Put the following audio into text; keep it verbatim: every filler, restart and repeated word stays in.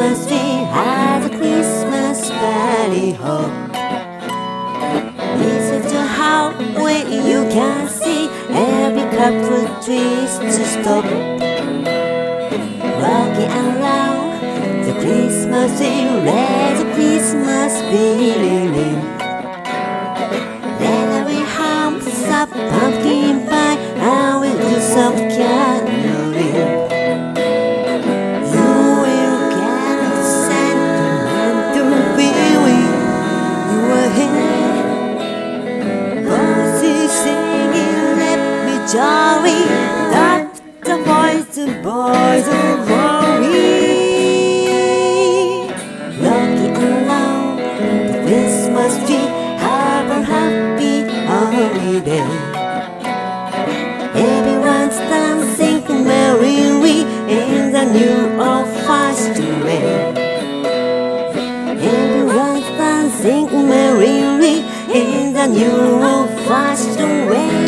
Christmas tree has a Christmas party hop. This is the highway you can see every couple trees to stop. Walking around the Christmas tree, there's a Christmas feeling. Then we have some pumpkin pie and we do some caroling. You will get a sentimental feeling. You are here, voices singing, let me jolly. That's the voice, the boys are worried. Looking around the Christmas tree, have a happy holiday. Everyone's dancing merrily in the new old-fashioned way. Everyone's dancing merrily in the new old-fashioned way.